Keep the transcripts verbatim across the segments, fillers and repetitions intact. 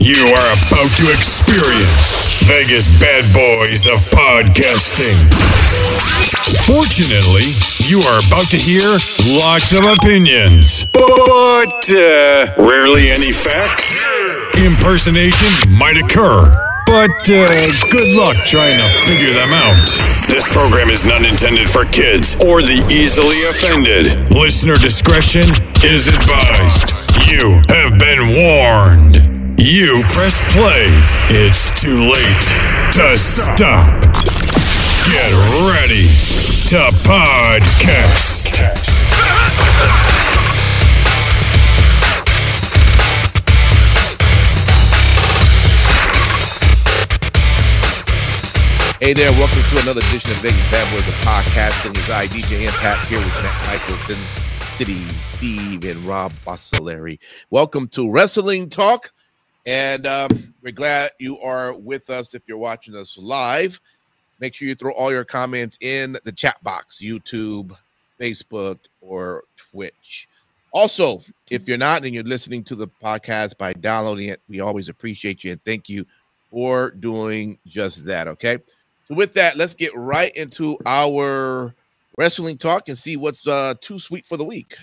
You are about to experience Vegas bad boys of podcasting. Fortunately, you are about to hear lots of opinions, but uh, rarely any facts. Impersonations might occur, but uh, good luck trying to figure them out. This program is not intended for kids or the easily offended. Listener discretion is advised. You have been warned. You press play. It's too late to stop. Get ready to podcast. Hey there, welcome to another edition of Vegas Bad Boys of Podcasting. It's I, D J Impact, here with Matt Michelson, City, Steve, and Rob Bossoleri. Welcome to Wrestling Talk, and um, we're glad you are with us. If you're watching us live, make sure you throw all your comments in the chat box, YouTube, Facebook, or Twitch. Also, if you're not and you're listening to the podcast by downloading it, we always appreciate you and thank you for doing just that, okay? So with that, let's get right into our wrestling talk and see what's uh, too sweet for the week.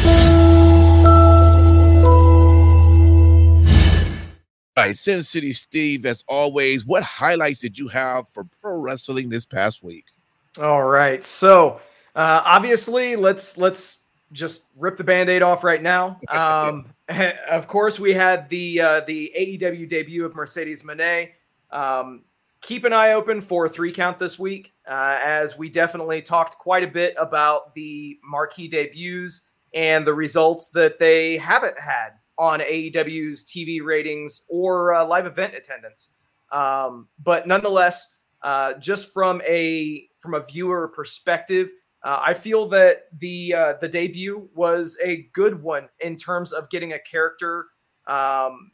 All right, Sin City Steve, as always, what highlights did you have for pro wrestling this past week? All right, so uh, obviously, let's let's just rip the Band-Aid off right now. Um, of course, we had the uh, the A E W debut of Mercedes Moné. Um, keep an eye open for three count this week, uh, as we definitely talked quite a bit about the marquee debuts and the results that they haven't had on A E W's T V ratings or uh, live event attendance. Um, but nonetheless, uh, just from a from a viewer perspective, uh, I feel that the uh, the debut was a good one in terms of getting a character. Um,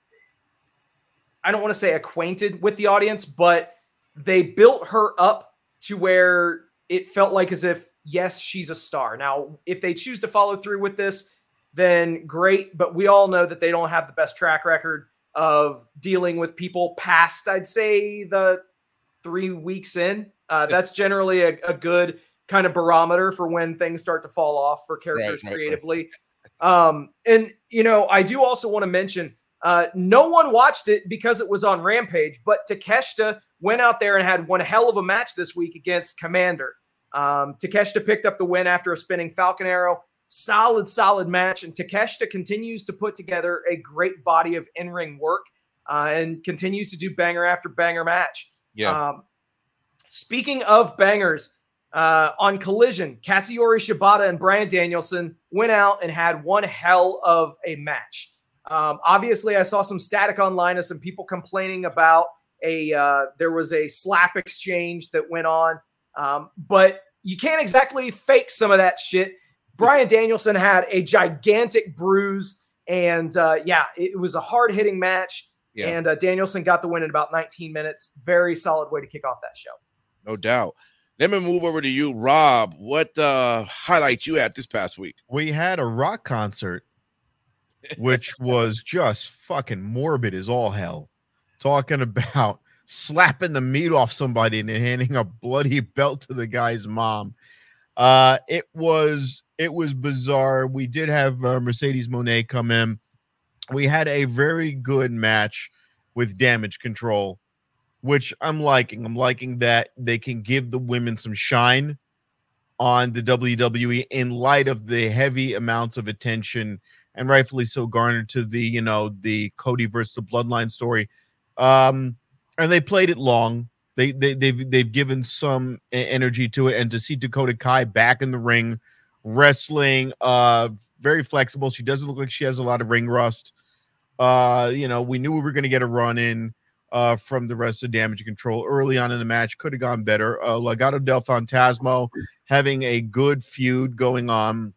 I don't want to say acquainted with the audience, but they built her up to where it felt like as if, yes, she's a star. Now, if they choose to follow through with this, then great. But we all know that they don't have the best track record of dealing with people past, I'd say, the three weeks in. Uh, that's generally a, a good kind of barometer for when things start to fall off for characters right, creatively. Right, right. Um, and, you know, I do also want to mention, Uh, no one watched it because it was on Rampage, but Takeshita went out there and had one hell of a match this week against Commander. Um, Takeshita picked up the win after a spinning Falcon Arrow. Solid, solid match. And Takeshita continues to put together a great body of in-ring work uh, and continues to do banger after banger match. Yeah. Um, speaking of bangers, uh, on Collision, Katsuyori Shibata and Bryan Danielson went out and had one hell of a match. Um, obviously, I saw some static online of some people complaining about a uh, there was a slap exchange that went on, um, but you can't exactly fake some of that shit. Bryan Danielson had a gigantic bruise, and uh, yeah, it was a hard-hitting match, yeah. and uh, Danielson got the win in about nineteen minutes. Very solid way to kick off that show. No doubt. Let me move over to you, Rob. What uh, highlights you had this past week? We had a rock concert, which was just fucking morbid as all hell. Talking about slapping the meat off somebody and then handing a bloody belt to the guy's mom. Uh, it was it was bizarre. We did have uh, Mercedes Moné come in. We had a very good match with Damage Control, which I'm liking. I'm liking that they can give the women some shine on the W W E in light of the heavy amounts of attention, and rightfully so, garnered to the, you know, the Cody versus the Bloodline story. Um, and they played it long. They, they, they've, they've given some energy to it. And to see Dakota Kai back in the ring, wrestling, uh, very flexible. She doesn't look like she has a lot of ring rust. Uh, you know, we knew we were going to get a run in uh, from the rest of Damage Control early on in the match. Could have gone better. Uh, Legado del Fantasma having a good feud going on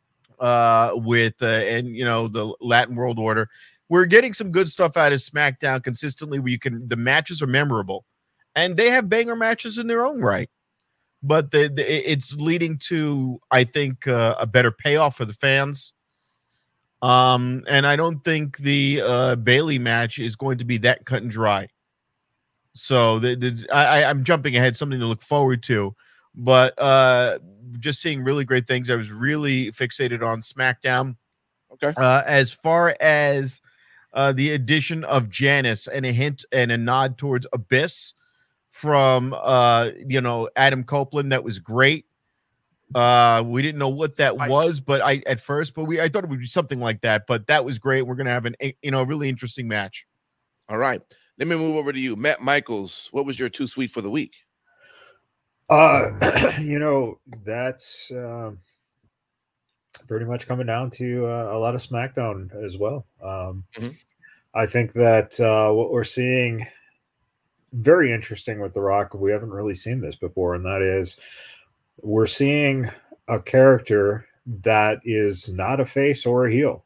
uh with uh, and you know the Latin World Order. We're getting some good stuff out of SmackDown consistently, where you can the matches are memorable and they have banger matches in their own right, but the, the it's leading to, I think, uh, a better payoff for the fans. Um, and I don't think the uh, Bailey match is going to be that cut and dry. So the, the, I, I'm jumping ahead, something to look forward to. But uh, just seeing really great things. I was really fixated on SmackDown. Okay. Uh, as far as uh, the addition of Janice and a hint and a nod towards Abyss from uh, you know Adam Copeland, that was great. Uh, we didn't know what that Spike. was, but I at first, but we I thought it would be something like that. But that was great. We're gonna have an you know really interesting match. All right. Let me move over to you, Matt Michaels. What was your too sweet for the week? Uh, you know, that's um, pretty much coming down to uh, a lot of SmackDown as well. Um, Mhm. I think that uh, what we're seeing very interesting with The Rock. We haven't really seen this before, and that is we're seeing a character that is not a face or a heel.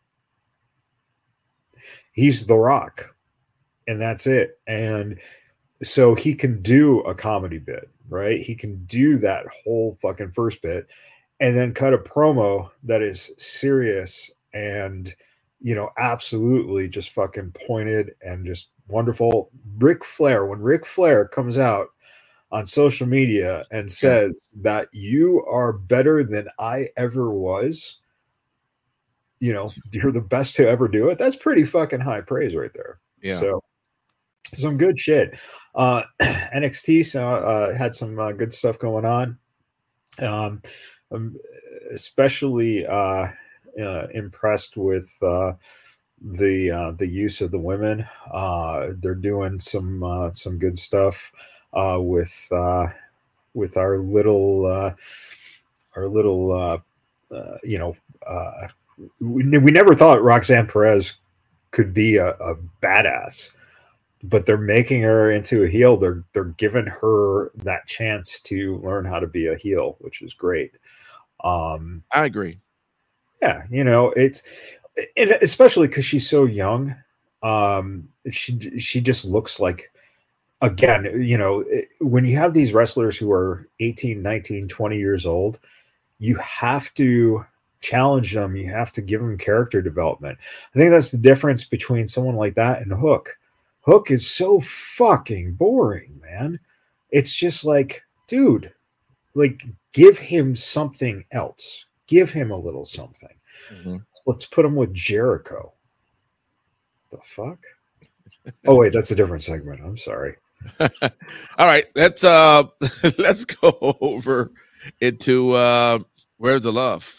He's The Rock, and that's it. And so he can do a comedy bit, right? He can do that whole fucking first bit and then cut a promo that is serious and, you know, absolutely just fucking pointed and just wonderful. Ric Flair, when Ric Flair comes out on social media and says that you are better than I ever was, you know, you're the best to ever do it. That's pretty fucking high praise right there. Yeah. So some good shit. Uh, N X T uh, uh, had some uh, good stuff going on. Um, I'm especially uh, uh, impressed with uh, the uh, the use of the women. Uh, they're doing some uh, some good stuff uh, with uh, with our little uh, our little uh, uh, you know. Uh, we, we never thought Roxanne Perez could be a, a badass, but they're making her into a heel. They're they're giving her that chance to learn how to be a heel, which is great. Um, I agree. yeah, you know, it's it, especially because she's so young. Um, she she just looks like, again, you know, it, when you have these wrestlers who are eighteen, nineteen, twenty years old, you have to challenge them. You have to give them character development. I think that's the difference between someone like that and Hook. Hook is so fucking boring, man. It's just like, dude, like, give him something else. Give him a little something. Mm-hmm. Let's put him with Jericho. The fuck? Oh wait, that's a different segment. I'm sorry. All right, let's uh let's go over into uh Where's the Love?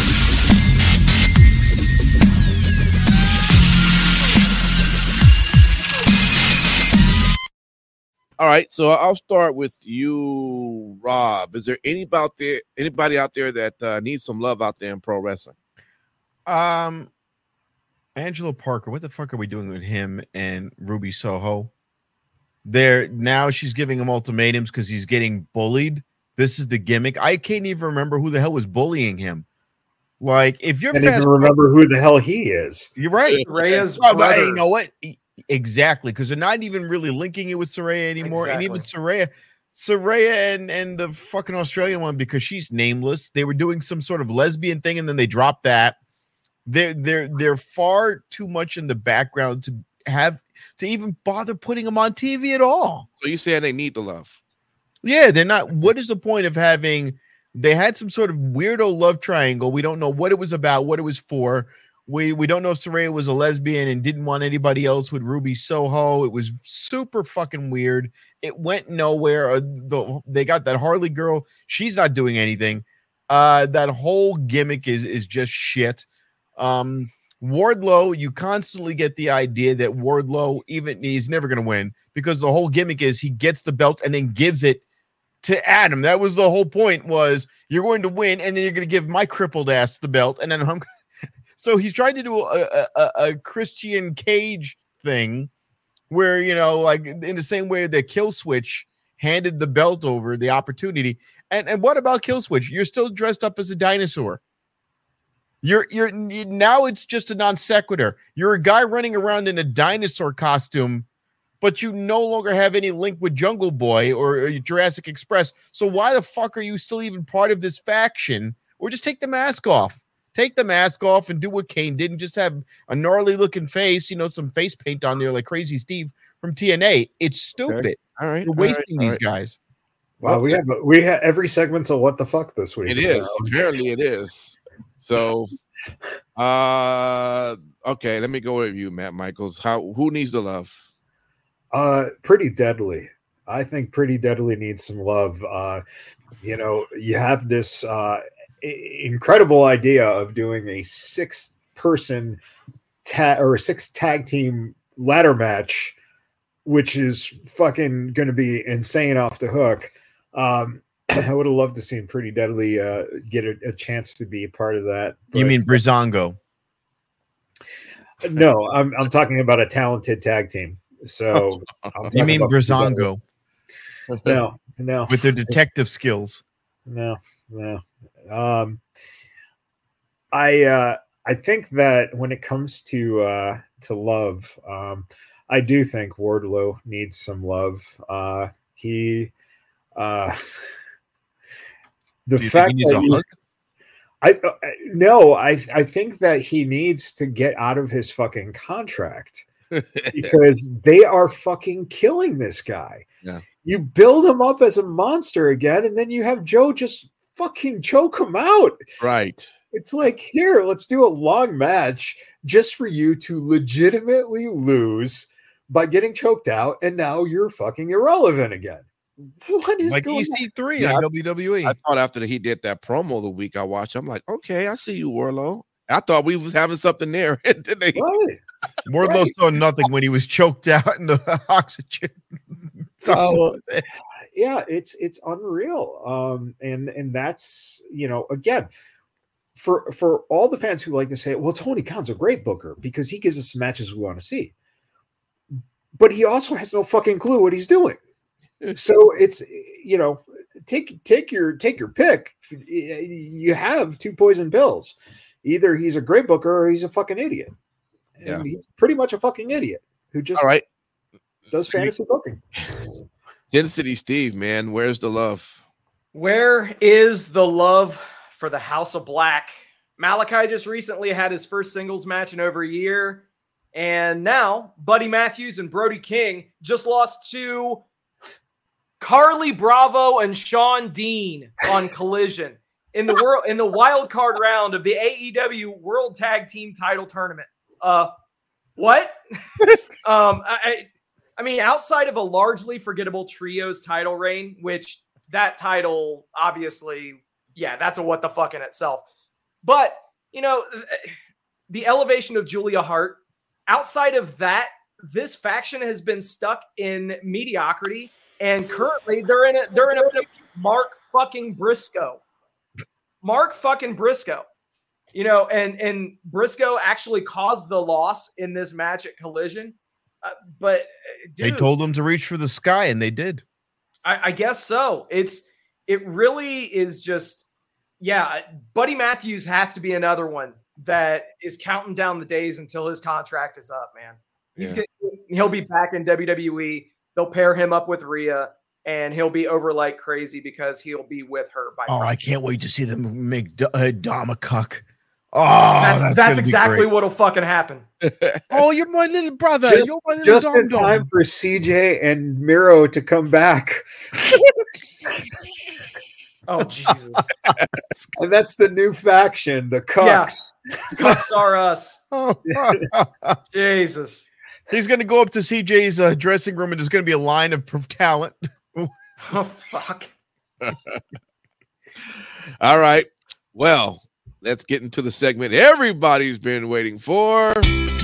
All right, so I'll start with you, Rob. Is there anybody out there, anybody out there that uh, needs some love out there in pro wrestling? Um, Angelo Parker, what the fuck are we doing with him and Ruby Soho? There now, she's giving him ultimatums because he's getting bullied. This is the gimmick. I can't even remember who the hell was bullying him. Like, if you're I can't fast, even remember who the hell he is. you're right. Rhea's Oh, but brother. you know what? Exactly, because they're not even really linking it with Saraya anymore, and even Saraya, Saraya and and the fucking Australian one, because she's nameless. They were doing some sort of lesbian thing, and then they dropped that. They're they're they're far too much in the background to have to even bother putting them on T V at all. So you saying they need the love? Yeah, they're not. What is the point of having? They had some sort of weirdo love triangle. We don't know what it was about, what it was for. We we don't know if Saraya was a lesbian and didn't want anybody else with Ruby Soho. It was super fucking weird. It went nowhere. Uh, the, they got that Harley girl. She's not doing anything. Uh, that whole gimmick is is just shit. Um, Wardlow, you constantly get the idea that Wardlow, even he's never going to win because the whole gimmick is he gets the belt and then gives it to Adam. That was the whole point, was you're going to win and then you're going to give my crippled ass the belt. And then I'm so he's trying to do a, a, a Christian Cage thing where, you know, like in the same way that Kill Switch handed the belt over, the opportunity. And, and what about Kill Switch? You're still dressed up as a dinosaur. You're you're now it's just a non sequitur. You're a guy running around in a dinosaur costume, but you no longer have any link with Jungle Boy or, or Jurassic Express. So why the fuck are you still even part of this faction? Or just take the mask off. Take the mask off and do what Kane did and just have a gnarly looking face, you know, some face paint on there like Crazy Steve from T N A. It's stupid. Okay. All right. You're all wasting right, all these right. guys. Wow, we have we have every segment's a what the fuck this week. It is. Apparently it is. So uh okay, let me go with you, Matt Michaels. How who needs the love? Uh, Pretty Deadly. I think Pretty Deadly needs some love. Uh, you know, you have this uh, i- incredible idea of doing a six-person tag or a six tag team ladder match, which is fucking going to be insane off the hook. Um, I would have loved to see Pretty Deadly uh, get a, a chance to be a part of that. You but- mean Brizongo? No, I'm I'm talking about a talented tag team. So I'm You talking mean about Pretty Deadly. Brizongo No, no, with their detective skills? no, no. Um, I uh, I think that when it comes to uh, to love, um, I do think Wardlow needs some love. Uh, he, uh, the Do you think fact he needs that a he- hug? I uh, no, I I think that he needs to get out of his fucking contract because they are fucking killing this guy. Yeah. You build him up as a monster again, and then you have Joe just fucking choke him out. Right. It's like, here, let's do a long match just for you to legitimately lose by getting choked out, and now you're fucking irrelevant again. What is Like going E C three Yeah, on I- W W E. I thought after he did that promo the week I watched, I'm like, okay, I see you, Warlow. I thought we was having something there. And then they, on? Right. Wardlow right. saw nothing when he was choked out in the oxygen. Oh. Yeah, it's it's unreal. Um, and and that's, you know, again, for for all the fans who like to say, well, Tony Khan's a great booker because he gives us the matches we want to see. But he also has no fucking clue what he's doing. So it's, you know, take take your take your pick. You have two poison pills. Either he's a great booker or he's a fucking idiot. And Yeah. he's pretty much a fucking idiot who just all right. does fantasy booking. Sin City Steve, man, where's the love? Where is the love for the House of Black? Malachi just recently had his first singles match in over a year. And now Buddy Matthews and Brody King just lost to Carly Bravo and Sean Dean on Collision in the world in the wild card round of the A E W World Tag Team Title Tournament. Uh, what? um, I, I mean, outside of a largely forgettable trios title reign, which that title obviously, yeah, that's a what the fuck in itself. But you know, the elevation of Julia Hart. Outside of that, this faction has been stuck in mediocrity. And currently, they're in a they're in a Mark fucking Briscoe, Mark fucking Briscoe, you know, and and Briscoe actually caused the loss in this match at Collision, uh, but uh, dude, They told them to reach for the sky, and they did. I, I guess so. It's it really is just yeah. Buddy Matthews has to be another one that is counting down the days until his contract is up. Man, he's Yeah. gonna, he'll be back in W W E. They'll pair him up with Rhea, and he'll be over like crazy because he'll be with her by Oh, I proxy. can't wait to see them make D- uh, Dom a cuck. Oh, That's that's, that's, gonna be exactly great. what'll fucking happen. Oh, you're my little brother. Just- you're my little Just in dom-dom. time for C J and Miro to come back. Oh Jesus, And that's the new faction, the Cucks. cucks are us. Oh, Jesus. he's going to go up to C J's uh, dressing room, and there's going to be a line of of talent. Oh fuck. All right. Well, let's get into the segment everybody's been waiting for.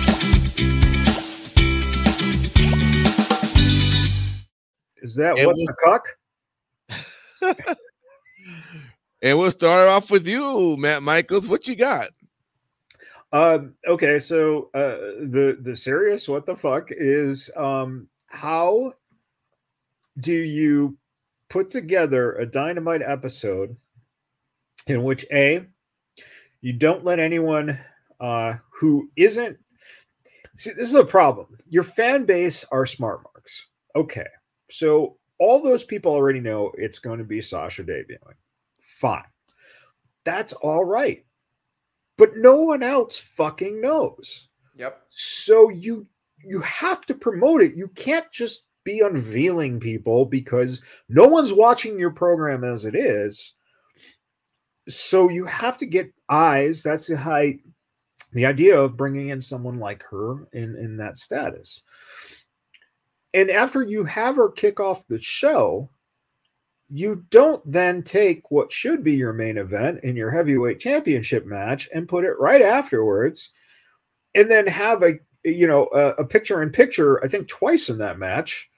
Is that It what was- the Cuck? And we'll start off with you, Matt Michaels. What you got? Um, okay, so uh, the the serious what the fuck is um, how do you put together a Dynamite episode in which a you don't let anyone uh, who isn't see this is a problem. Your fan base are smart marks. Okay, so all those people already know it's going to be Sasha debuting. Fine, that's all right. but no one else fucking knows. Yep. So you you have to promote it. You can't just be unveiling people because no one's watching your program as it is. So you have to get eyes. That's the height, the idea of bringing in someone like her in, in that status. And after you have her kick off the show, you don't then take what should be your main event in your heavyweight championship match and put it right afterwards, and then have a you know a, a picture in picture, I think twice in that match,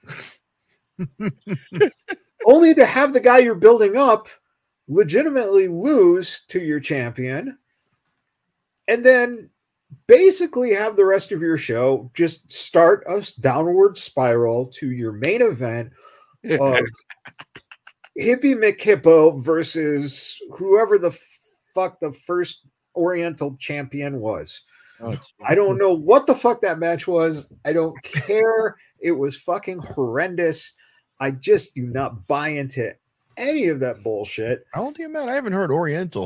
only to have the guy you're building up legitimately lose to your champion, and then basically have the rest of your show just start a downward spiral to your main event of Hippie McHippo versus whoever the fuck the first Oriental champion was. Oh, I don't know what the fuck that match was. I don't care. It was fucking horrendous. I just do not buy into any of that bullshit. I don't think, man, I haven't heard Oriental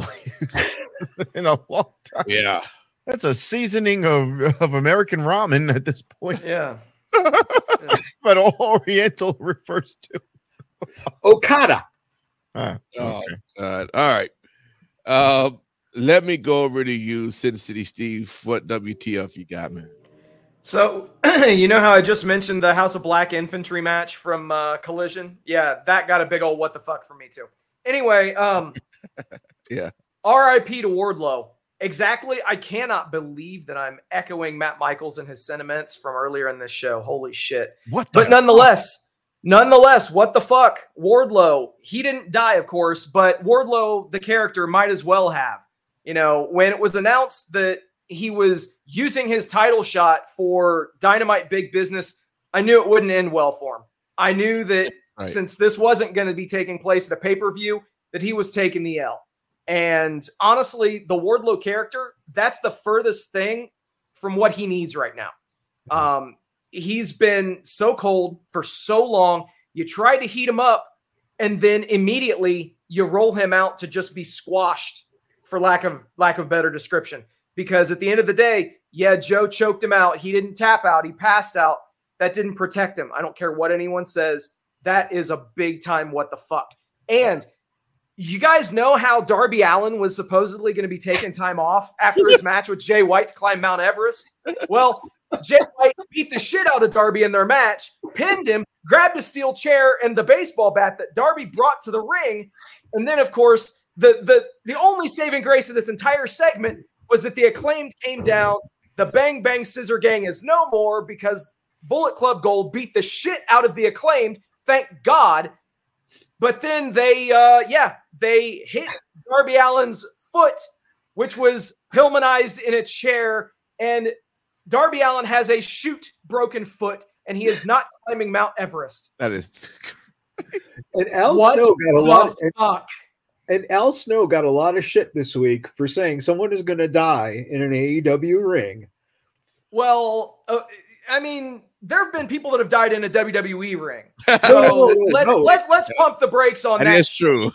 in a long time. Yeah. That's a seasoning of, of American ramen at this point. Yeah. But all Oriental refers to Okada. Ah, Oh, okay. God. All right. Uh, let me go over to you, Sin City Steve. What W T F you got, man? So, you know how I just mentioned the House of Black infantry match from uh, Collision? Yeah, that got a big old what the fuck from me too. Anyway, um, Yeah. R I P to Wardlow. Exactly. I cannot believe that I'm echoing Matt Michaels and his sentiments from earlier in this show. Holy shit. What the But nonetheless, nonetheless, what the fuck? Wardlow, he didn't die, of course, but Wardlow, the character, might as well have. You know, when it was announced that he was using his title shot for Dynamite Big Business, I knew it wouldn't end well for him. I knew that Right. since this wasn't going to be taking place at a pay-per-view, that he was taking the L. And honestly, the Wardlow character, that's the furthest thing from what he needs right now. Um, he's been so cold for so long. You try to heat him up, and then immediately you roll him out to just be squashed, for lack of lack of better description. Because at the end of the day, yeah, Joe choked him out. He didn't tap out. He passed out. That didn't protect him. I don't care what anyone says. That is a big time what the fuck. And you guys know how Darby Allin was supposedly going to be taking time off after his match with Jay White to climb Mount Everest? Well, Jay White beat the shit out of Darby in their match, pinned him, grabbed a steel chair and the baseball bat that Darby brought to the ring. And then, of course, the, the, the only saving grace of this entire segment was that the Acclaimed came down. The Bang Bang Scissor Gang is no more because Bullet Club Gold beat the shit out of the Acclaimed. Thank God. But then they, uh, yeah, they hit Darby Allin's foot, which was Pillmanized in a chair. And Darby Allin has a shoot broken foot, and he is not climbing Mount Everest. That is. And Al What Snow got a the lot. And, fuck? and Al Snow got a lot of shit this week for saying someone is going to die in an A E W ring. Well, uh, I mean, there have been people that have died in a W W E ring. No, So no, no, let's no. let's let's pump the brakes on That that. is true.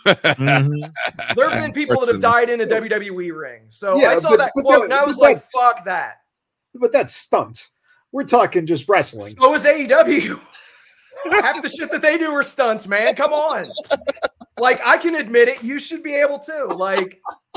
Mhm. There have been people that have died in a W W E ring. So Yeah, I saw but- that but quote that- and I was but like, that's- fuck that. But that's stunts. We're talking just wrestling. So is A E W. Half the shit that they do are stunts, man. Come on. Like, I can admit it. You should be able to. Like,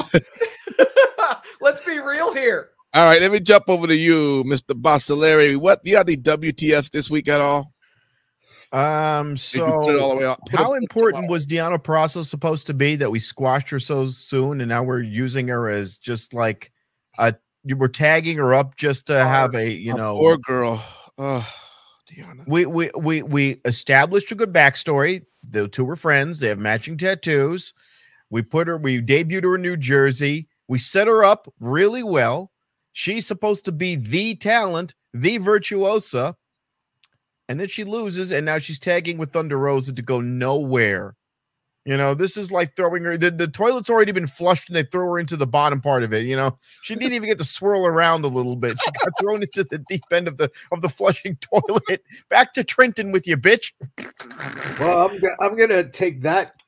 let's be real here. All right, let me jump over to you, Mister Basileri. What you got the W T Fs this week at all? Um, Did you put it all so the way up? Put how it- important was Deanna Prasso supposed to be that we squashed her so soon, and now we're using her as just like a you were tagging her up just to have a you A know poor girl. Oh, Deanna. we we we we established a good backstory. The two were friends. They have matching tattoos. We put her. We debuted her in New Jersey. We set her up really well. She's supposed to be the talent, the virtuosa, and then she loses, and now she's tagging with Thunder Rosa to go nowhere. You know, this is like throwing her. The, the toilet's already been flushed, and they throw her into the bottom part of it. You know, she didn't even get to swirl around a little bit. She got thrown into the deep end of the of the flushing toilet. Back to Trenton with you, bitch. Well, I'm, go- I'm going to take that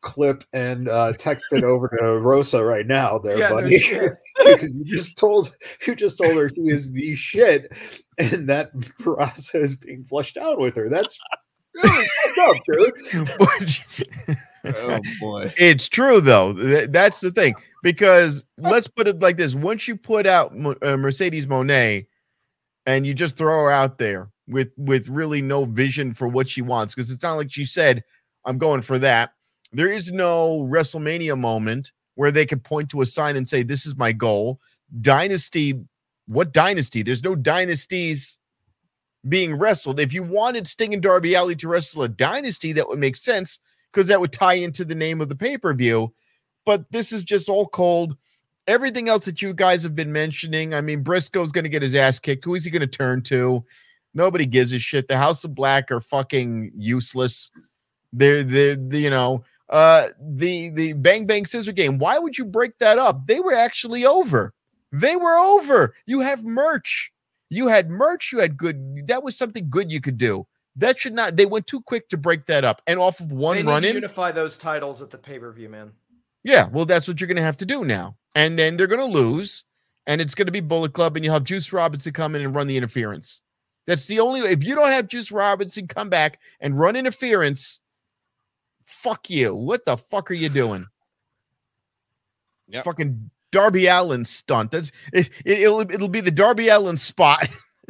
clip and uh, text it over to Rosa right now, there, Yeah, no buddy. shit. Because you just told you just told her he is the shit, and that process is being flushed out with her. That's really fucked up, dude. Oh boy. It's true though. Th- That's the thing, because let's put it like this: once you put out Mo- uh, Mercedes Moné, and you just throw her out there with with really no vision for what she wants, because it's not like she said, "I'm going for that." There is no WrestleMania moment where they can point to a sign and say, "This is my goal." Dynasty, what dynasty? There's no dynasties being wrestled. If you wanted Sting and Darby Allin to wrestle a dynasty, that would make sense, because that would tie into the name of the pay-per-view. But this is just all cold. Everything else that you guys have been mentioning, I mean, Briscoe's going to get his ass kicked. Who is he going to turn to? Nobody gives a shit. The House of Black are fucking useless. They're, they're, they, you know, uh, the, the Bang Bang Scissor game. Why would you break that up? They were actually over. They were over. You have merch. You had merch. You had good. That was something good you could do. That should not. They went too quick to break that up. And off of one They need run to in. unify those titles at the pay-per-view, man. Yeah, well, that's what you're going to have to do now. And then they're going to lose, and it's going to be Bullet Club, and you'll have Juice Robinson come in and run the interference. That's the only way. If you don't have Juice Robinson come back and run interference, fuck you. What the fuck are you doing? Yep. Fucking Darby Allin stunt. That's it, it, it'll it'll be the Darby Allin spot.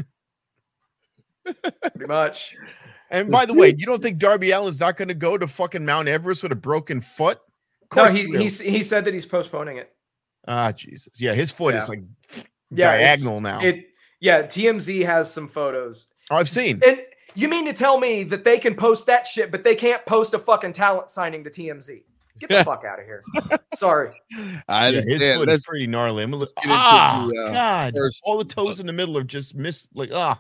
Pretty much. And by the way, you don't think Darby Allin's not going to go to fucking Mount Everest with a broken foot? Of No, course he, will. he he said that he's postponing it. Ah, Jesus. Yeah, his foot Yeah. is like Yeah, it's- diagonal now. It yeah, T M Z has some photos. Oh, I've seen. And you mean to tell me that they can post that shit, but they can't post a fucking talent signing to T M Z? Get the fuck out of here. Sorry. I Yeah, his understand. foot Let's is pretty gnarly. I'm gonna look. get into Ah, the, uh, God! first- All the toes in the middle are just missed. Like ah.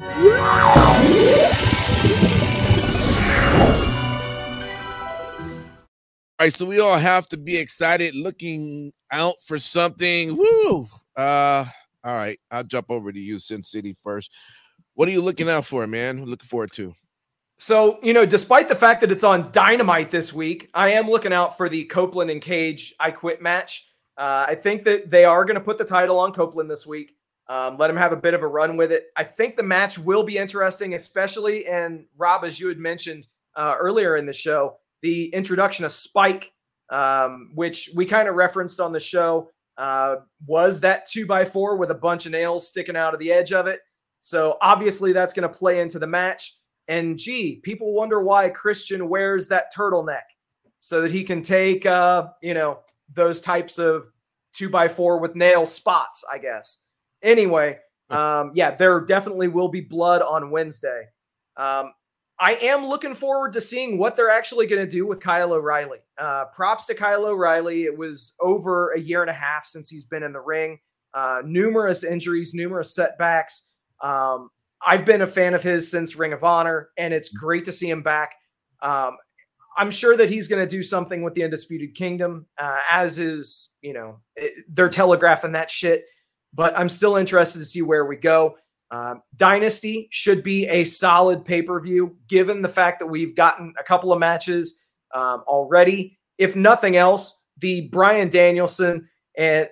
All right, so we all have to be excited, looking out for something. Woo! Uh, all right, I'll jump over to you, Sin City, first. What are you looking out for, man? Looking forward to? So, you know, despite the fact that it's on Dynamite this week, I am looking out for the Copeland and Cage I Quit match. Uh, I think that they are going to put the title on Copeland this week. Um, let him have a bit of a run with it. I think the match will be interesting, especially, and Rob, as you had mentioned uh, earlier in the show, the introduction of Spike, um, which we kind of referenced on the show, uh, was that two by four with a bunch of nails sticking out of the edge of it. So obviously that's going to play into the match. And gee, people wonder why Christian wears that turtleneck, so that he can take, uh, you know, those types of two by four with nail spots, I guess. Anyway, um, yeah, there definitely will be blood on Wednesday. Um, I am looking forward to seeing what they're actually going to do with Kyle O'Reilly. Uh, props to Kyle O'Reilly. It was over a year and a half since he's been in the ring. Uh, numerous injuries, numerous setbacks. Um, I've been a fan of his since Ring of Honor, and it's great to see him back. Um, I'm sure that he's going to do something with the Undisputed Kingdom, uh, as is, you know, it, they're telegraphing that shit. But I'm still interested to see where we go. Um, Dynasty should be a solid pay-per-view, given the fact that we've gotten a couple of matches um, already. If nothing else, the Bryan Danielson and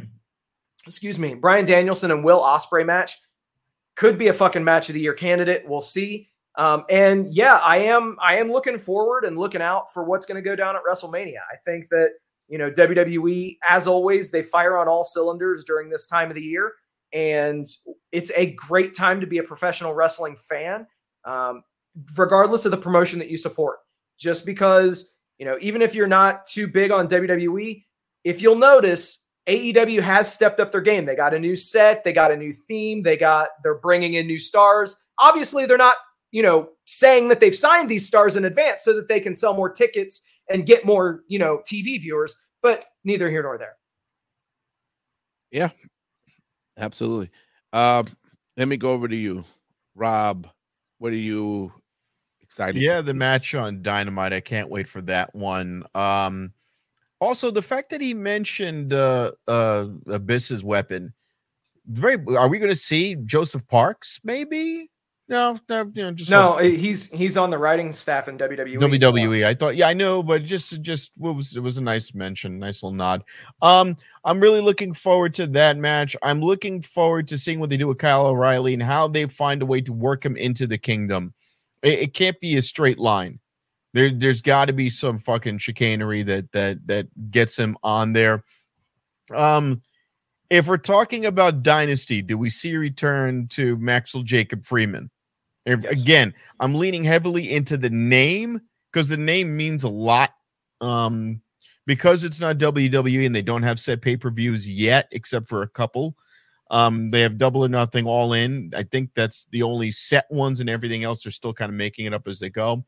excuse me, Bryan Danielson and Will Ospreay match could be a fucking match of the year candidate. We'll see. Um, and yeah, I am I am looking forward and looking out for what's going to go down at WrestleMania. I think that, you know, W W E, as always, they fire on all cylinders during this time of the year. And it's a great time to be a professional wrestling fan, um, regardless of the promotion that you support. Just because, you know, even if you're not too big on W W E, if you'll notice, A E W has stepped up their game. They got a new set. They got a new theme. They got, they're bringing in new stars. Obviously, they're not, you know, saying that they've signed these stars in advance so that they can sell more tickets and get more, you know, T V viewers, but neither here nor there. Yeah. Absolutely. Um, let me go over to you, Rob. What are you excited? Yeah, to the see? match on Dynamite. I can't wait for that one. Um, also, the fact that he mentioned uh, uh, Abyss's weapon. Very. Are we going to see Joseph Parks? Maybe. No, no, you know, just No, he's he's on the writing staff in W W E. W W E. I thought, yeah, I know, but just just it was it was a nice mention, nice little nod. Um, I'm really looking forward to that match. I'm looking forward to seeing what they do with Kyle O'Reilly and how they find a way to work him into the kingdom. It, it can't be a straight line. There, there's got to be some fucking chicanery that that that gets him on there. Um, if we're talking about Dynasty, do we see a return to Maxwell Jacob Freeman? If, Yes. Again, I'm leaning heavily into the name because the name means a lot. Um, because it's not W W E and they don't have set pay-per-views yet, except for a couple. Um, they have Double or Nothing All In. I think that's the only set ones, and everything else they're still kind of making it up as they go.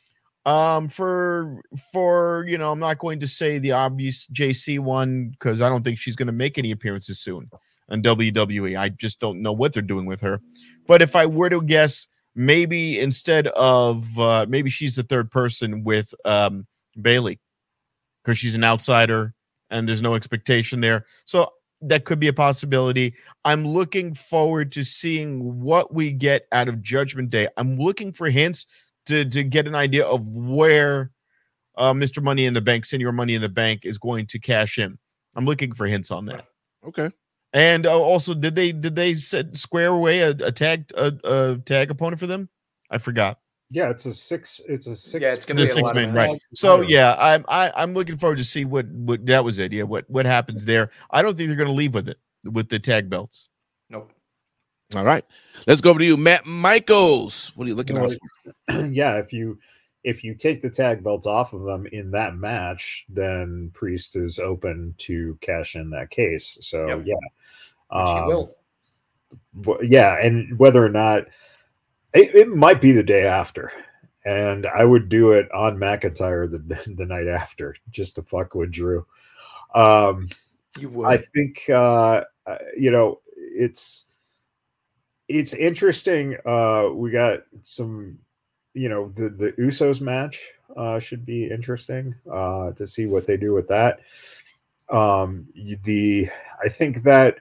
Um, for for you know, I'm not going to say the obvious J C one because I don't think she's going to make any appearances soon on W W E. I just don't know what they're doing with her. But if I were to guess, maybe instead of uh, maybe she's the third person with um, Bailey because she's an outsider and there's no expectation there. So that could be a possibility. I'm looking forward to seeing what we get out of Judgment Day. I'm looking for hints to, to get an idea of where uh, Mister Money in the Bank, Senior Money in the Bank, is going to cash in. I'm looking for hints on that. Okay. And uh, also, did they did they set square away a, a tag a, a tag opponent for them? I forgot. Yeah, it's a six. It's a six. Yeah, it's gonna The be a six lot man, of right? So yeah, I'm I, I'm looking forward to see what what that was it. Yeah, what what happens there? I don't think they're going to leave with it with the tag belts. Nope. All right. Let's go over to you, Matt Michaels. What are you looking No, out for? yeah, if you if you take the tag belts off of them in that match, then Priest is open to cash in that case. So Yep. yeah, Which he Um, will. w- yeah, and whether or not it, it might be the day after, and I would do it on McIntyre the the night after just to fuck with Drew. Um, You would. I think uh, uh, you know it's it's interesting. Uh, we got some, you know, the the Usos match uh, should be interesting uh, to see what they do with that. Um, the I think that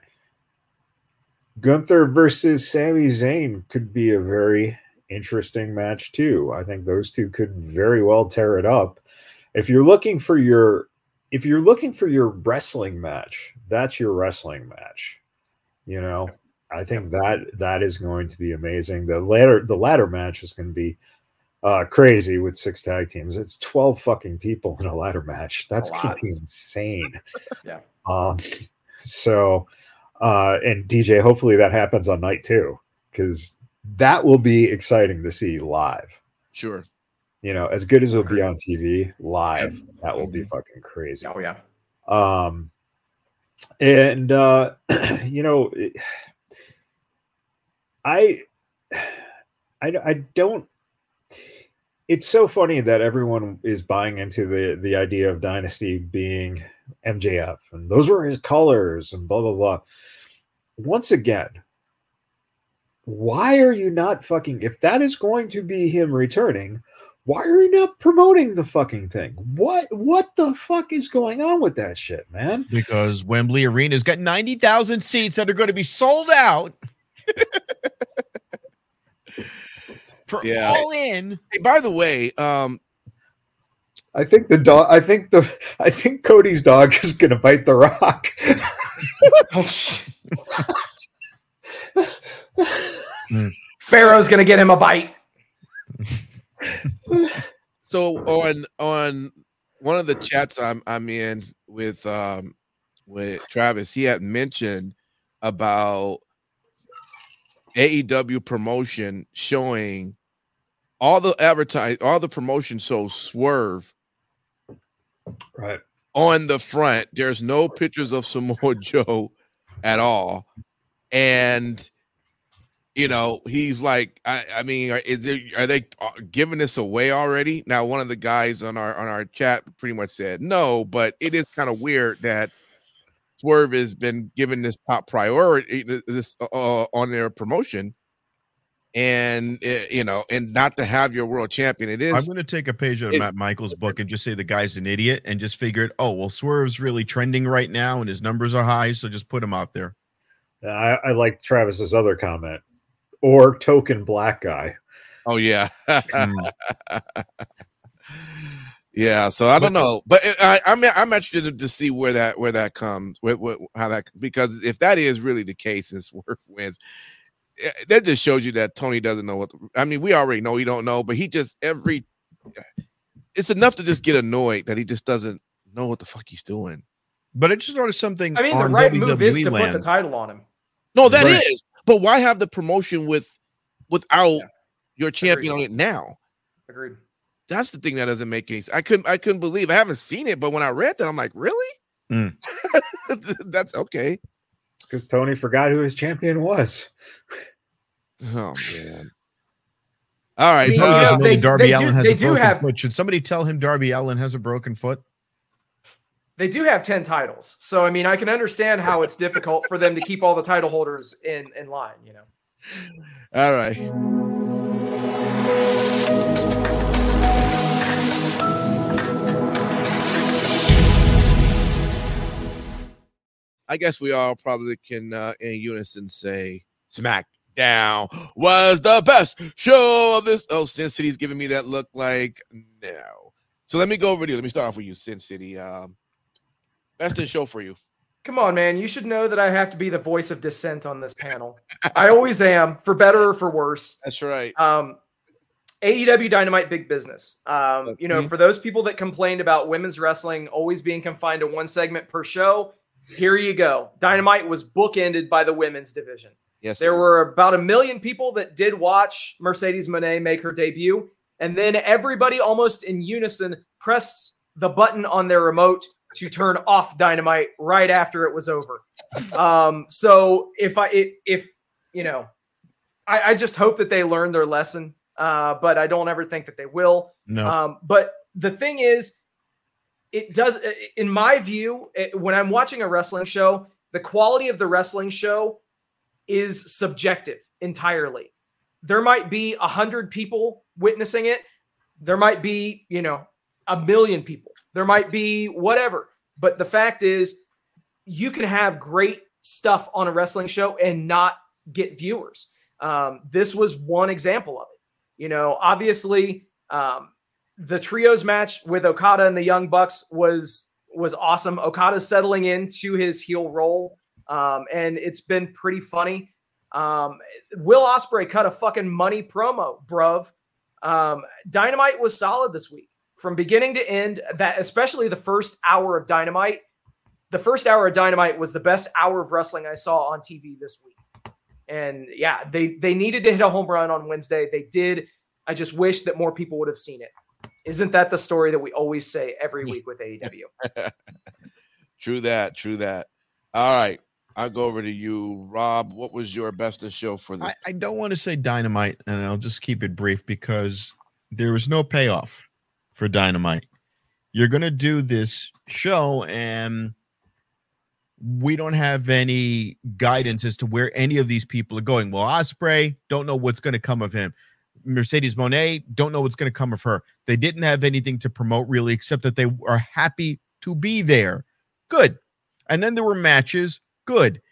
Gunther versus Sami Zayn could be a very interesting match too. I think those two could very well tear it up. If you're looking for your if you're looking for your wrestling match, that's your wrestling match. You know, I think that that is going to be amazing. The ladder the ladder match is going to be uh, crazy with six tag teams. It's twelve fucking people in a ladder match. That's a going lot. to be insane. Yeah. Um, so, uh, and D J, hopefully that happens on night two because that will be exciting to see live. Sure. You know, as good as it'll be on T V, live, that will be fucking crazy. Oh yeah. Um, and uh, you know, it- I, I, I don't. It's so funny that everyone is buying into the the idea of Dynasty being M J F, and those were his colors, and blah blah blah. Once again, why are you not fucking? If that is going to be him returning, why are you not promoting the fucking thing? What what the fuck is going on with that shit, man? Because Wembley Arena's got ninety thousand seats that are going to be sold out. For Yeah. all in. Hey, by the way, um, I think the dog. I think the. I think Cody's dog is gonna bite the rock. Oh, shit. Pharaoh's gonna get him a bite. so on on one of the chats I'm I'm in with um with Travis, he had mentioned about A E W promotion showing all the advertise all the promotion shows Swerve Right. on the front. There's no pictures of Samoa Joe at all, and you know he's like, I, I mean, are, is there, are they giving this away already? Now, one of the guys on our on our chat pretty much said no, but it is kind of weird that Swerve has been given this top priority this uh, on their promotion, and uh, you know, and not to have your world champion. It is. I'm going to take a page out of it's- Matt Michaels' book and just say the guy's an idiot and just figure it. Oh, well, Swerve's really trending right now and his numbers are high, so just put him out there. I, I like Travis's other comment. or token black guy. Oh yeah. Mm. Yeah, so I don't know, but I, I'm I'm interested to see where that where that comes, where, where, how that, because if that is really the case and Swerve wins, that just shows you that Tony doesn't know what. I mean, we already know he don't know, but he just every. It's enough to just get annoyed that he just doesn't know what the fuck he's doing. But it just sort of something. I mean, the on right W W E move is to land. put the title on him. No, that Right. is. But why have the promotion with without Yeah. your champion Agreed. on it now? Agreed. That's the thing that doesn't make any sense. I couldn't I couldn't believe I haven't seen it, but when I read that, I'm like, really? Mm. That's okay. It's because Tony forgot who his champion was. Oh man. All right. I mean, He uh, doesn't know they- that Darby they do- Allin has they a do broken have- foot. Should somebody tell him Darby Allin has a broken foot? They do have ten titles. So, I mean, I can understand how it's difficult for them to keep all the title holders in, in line, you know. all right. I guess we all probably can uh, in unison say SmackDown was the best show of this. Oh, Sin City's giving me that look like no. So let me go over to you. Let me start off with you, Sin City. Um, best in show for you. Come on, man. You should know that I have to be the voice of dissent on this panel. I always am, for better or for worse. That's right. Um, A E W Dynamite, big business. Um, you know, Mhm. for those people that complained about women's wrestling always being confined to one segment per show, here you go. Dynamite was bookended by the women's division. Yes, There sir. were about a million people that did watch Mercedes Moné make her debut. And then everybody almost in unison pressed the button on their remote to turn off Dynamite right after it was over. Um, so if I, if, if you know, I, I just hope that they learned their lesson. Uh, but I don't ever think that they will. No. Um, but the thing is, it does, in my view, it, when I'm watching a wrestling show, the quality of the wrestling show is subjective entirely. There might be a hundred people witnessing it. There might be, you know, a million people. There might be whatever. But the fact is, you can have great stuff on a wrestling show and not get viewers. Um, this was one example of it. You know, obviously, um, the trios match with Okada and the Young Bucks was was awesome. Okada's settling into his heel role, um, and it's been pretty funny. Um, Will Ospreay cut a fucking money promo, bruv. Um, Dynamite was solid this week from beginning to end. That especially the first hour of Dynamite. The first hour of Dynamite was the best hour of wrestling I saw on T V this week. And yeah, they they needed to hit a home run on Wednesday. They did. I just wish that more people would have seen it. Isn't that the story that we always say every week with A E W? True that. True that. All right. I'll go over to you, Rob. What was your best of show for this? I, I don't want to say Dynamite, and I'll just keep it brief because there was no payoff for Dynamite. You're going to do this show, and we don't have any guidance as to where any of these people are going. Well, Ospreay, don't know what's going to come of him. Mercedes Moné, don't know what's going to come of her. They didn't have anything to promote really, except that they are happy to be there. Good. And then there were matches. Good.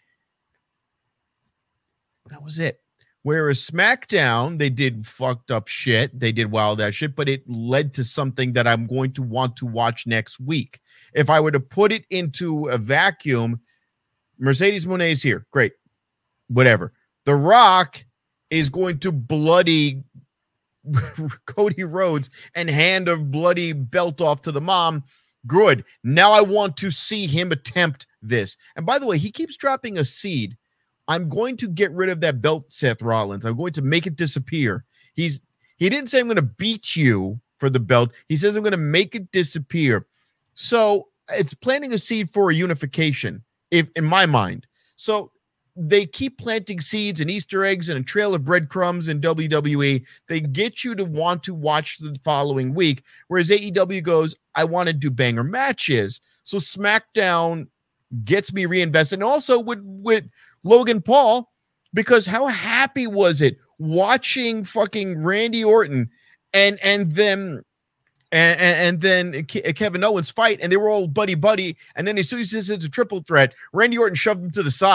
That was it. Whereas SmackDown, they did fucked up shit. They did wild ass shit, but it led to something that I'm going to want to watch next week. If I were to put it into a vacuum, Mercedes Moné is here. Great. Whatever. The Rock is going to bloody Cody Rhodes and hand a bloody belt off to the mom. Good. Now I want to see him attempt this. And by the way, he keeps dropping a seed. I'm going to get rid of that belt, Seth Rollins. I'm going to make it disappear. He's he didn't say I'm going to beat you for the belt. He says I'm going to make it disappear. So it's planting a seed for a unification, if in my mind. So they keep planting seeds and Easter eggs and a trail of breadcrumbs in W W E. They get you to want to watch the following week, whereas A E W goes, I want to do banger matches. So SmackDown gets me reinvested. And also with, with Logan Paul, because how happy was it watching fucking Randy Orton and and then and, and then Ke- Kevin Owens fight, and they were all buddy buddy, and then as soon as it's a triple threat, Randy Orton shoved him to the side.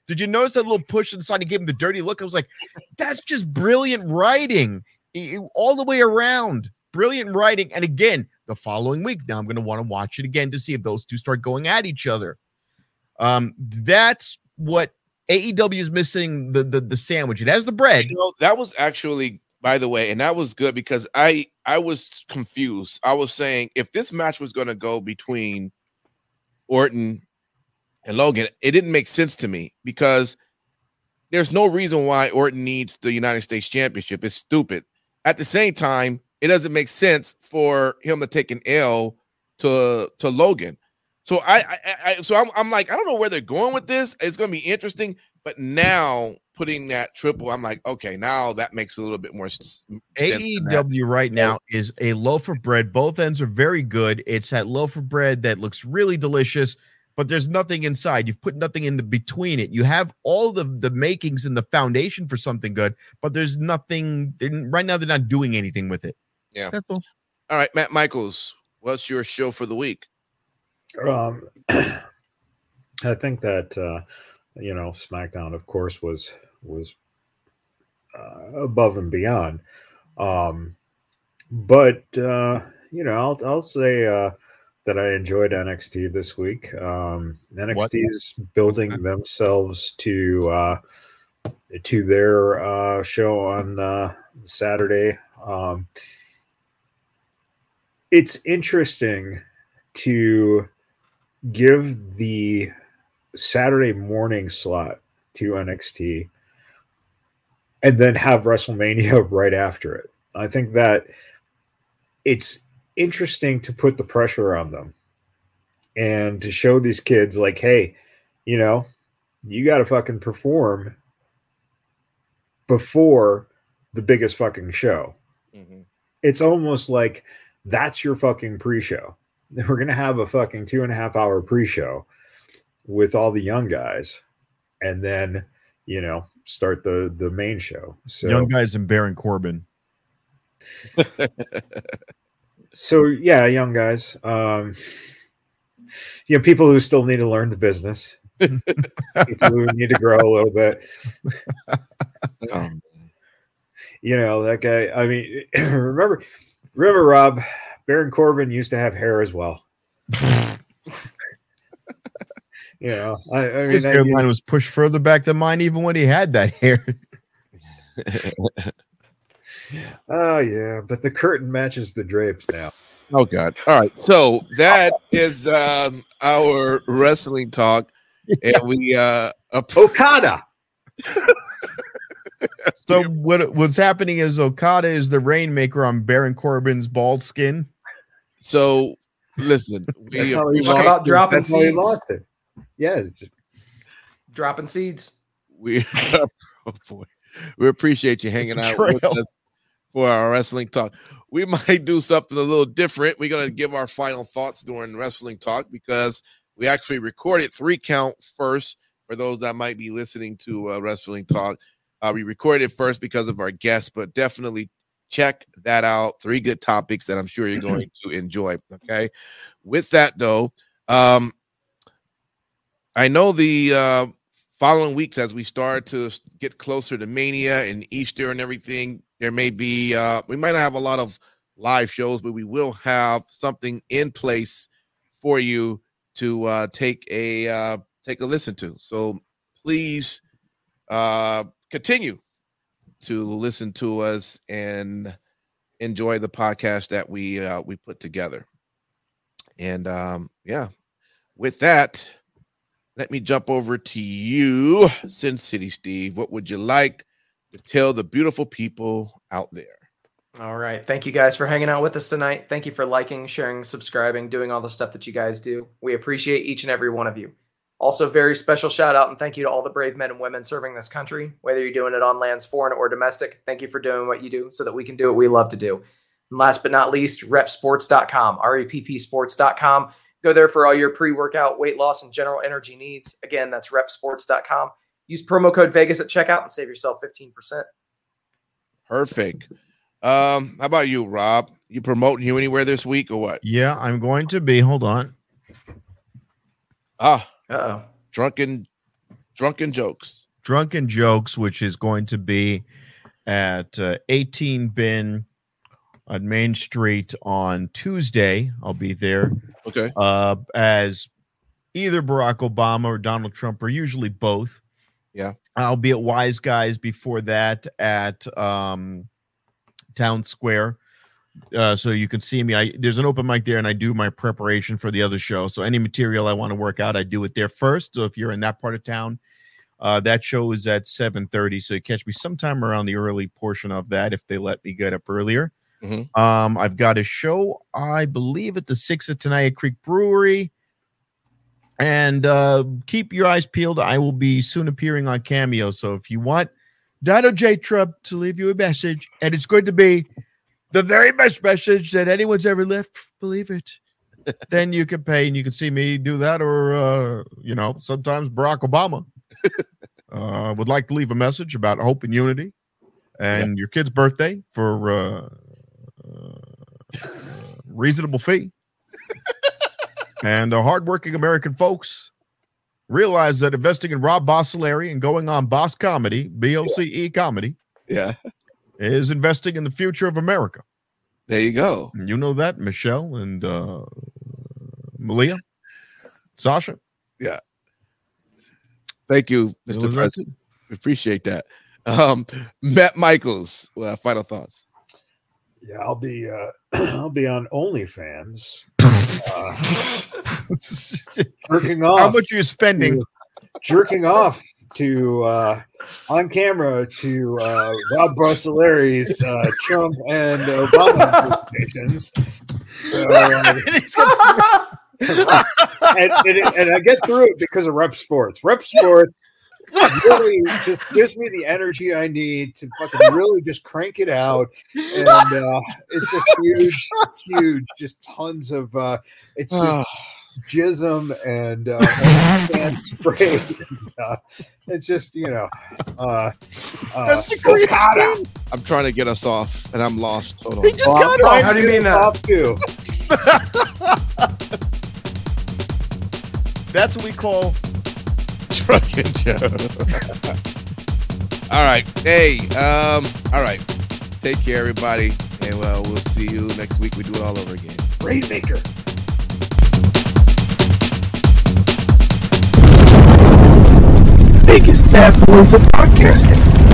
Did you notice that little push inside? He gave him the dirty look. I was like, that's just brilliant writing all the way around. Brilliant writing. And again, the following week, now I'm going to want to watch it again to see if those two start going at each other. Um, that's what A E W is missing, the, the, the sandwich. It has the bread. You know, that was actually, by the way, and that was good because I, I was confused. I was saying if this match was going to go between Orton and Logan, it didn't make sense to me because there's no reason why Orton needs the United States Championship. It's stupid. At the same time, it doesn't make sense for him to take an L to to Logan. So I, I, I so I'm, I'm like, I don't know where they're going with this. It's going to be interesting. But now putting that triple, I'm like, okay, now that makes a little bit more sense. A E W right now is a loaf of bread. Both ends are very good. It's that loaf of bread that looks really delicious, but there's nothing inside. You've put nothing in the between it. You have all the the makings and the foundation for something good, but there's nothing right now. They're not doing anything with it. Yeah. That's all. All right, Matt Michaels, what's your show for the week? Um, I think that uh, you know, SmackDown, of course, was was uh, above and beyond. Um, but uh, you know, I'll I'll say uh, that I enjoyed N X T this week. Um, N X T what? is building themselves to uh, to their uh, show on uh, Saturday. Um, it's interesting to give the Saturday morning slot to N X T and then have WrestleMania right after it. I think that it's interesting to put the pressure on them and to show these kids like, hey, you know, you got to fucking perform before the biggest fucking show. Mm-hmm. It's almost like that's your fucking pre-show. We're going to have a fucking two and a half hour pre-show with all the young guys and then, you know, start the, the main show. So young guys and Baron Corbin. So yeah, young guys, um, you know, people who still need to learn the business, people who need to grow a little bit. Um, you know, that guy, I mean, remember, remember Rob, Baron Corbin used to have hair as well. You know, I, I mean, his hairline was pushed further back than mine, even when he had that hair. Oh yeah, but the curtain matches the drapes now. Oh God! All right, so that is um, our wrestling talk, and we uh, Okada. So what what's happening is Okada is the rainmaker on Baron Corbin's bald skin. So listen, we talk about dropping That's seeds. How he lost it. Yeah, dropping seeds. We oh boy, we appreciate you hanging out with us for our wrestling talk. We might do something a little different. We're gonna give our final thoughts during wrestling talk because we actually recorded three count first. For those that might be listening to uh, wrestling talk, uh, we recorded first because of our guests, but definitely check that out. Three good topics that I'm sure you're going to enjoy. Okay. With that though, um, I know the uh, following weeks as we start to get closer to Mania and Easter and everything, there may be, uh, we might not have a lot of live shows, but we will have something in place for you to uh, take a uh, take a listen to. So please uh, continue to listen to us and enjoy the podcast that we uh, we put together. And um, yeah, with that, let me jump over to you, Sin City Steve. What would you like to tell the beautiful people out there? All right. Thank you guys for hanging out with us tonight. Thank you for liking, sharing, subscribing, doing all the stuff that you guys do. We appreciate each and every one of you. Also, very special shout out and thank you to all the brave men and women serving this country, whether you're doing it on lands, foreign or domestic. Thank you for doing what you do so that we can do what we love to do. And last but not least, rep sports dot com, R E P P sports dot com. Go there for all your pre-workout, weight loss, and general energy needs. Again, that's rep sports dot com. Use promo code Vegas at checkout and save yourself fifteen percent. Perfect. Um, how about you, Rob? You promoting you anywhere this week or what? Yeah, I'm going to be. Hold on. Ah, Uh-oh. Drunken Drunken Jokes. Drunken Jokes, which is going to be at uh, eighteen Bin on Main Street on Tuesday. I'll be there. Okay. Uh, as either Barack Obama or Donald Trump, or usually both. Yeah. I'll be at Wise Guys before that at um, Town Square. Uh, so you can see me. I there's an open mic there, and I do my preparation for the other show. So any material I want to work out, I do it there first. So if you're in that part of town, uh, that show is at seven thirty. So you catch me sometime around the early portion of that if they let me get up earlier. Mm-hmm. Um, I've got a show, I believe, at the six at Tenaya Creek Brewery. And uh, keep your eyes peeled. I will be soon appearing on Cameo. So if you want Donald J. Trump to leave you a message, and it's going to be the very best message that anyone's ever left, believe it, then you can pay and you can see me do that. Or, uh, you know, sometimes Barack Obama uh, would like to leave a message about hope and unity and yeah. your kid's birthday for uh, uh, reasonable fee. And uh, hardworking American folks realize that investing in Rob Bossolari and going on Boss Comedy, B O C E comedy, yeah, is investing in the future of America. There you go. And you know that, Michelle and uh, Malia, Sasha. Yeah. Thank you, Mister President. We appreciate that. Um, Matt Michaels, uh, final thoughts. Yeah, I'll be uh, I'll be on OnlyFans. Uh, jerking off. How much are you spending? To, jerking off to uh, on camera to uh, Rob Bossolari's uh, Trump and Obama impersonations. So, uh, and, and, and I get through it because of Rep Sports. Rep Sports really just gives me the energy I need to fucking really just crank it out, and uh, it's just huge, huge, just tons of uh, it's just jism and uh, and spray. And, uh, it's just you know, uh, uh, that's the great thing. I'm trying to get us off, and I'm lost. Hold on. He just well, got off. How do you mean that? Off too. That's what we call. Drunken Joe. All right. Hey, um, all right. Take care, everybody. And well, we'll see you next week. We do it all over again. Rainmaker. Vegas Bad Boys of Podcasting.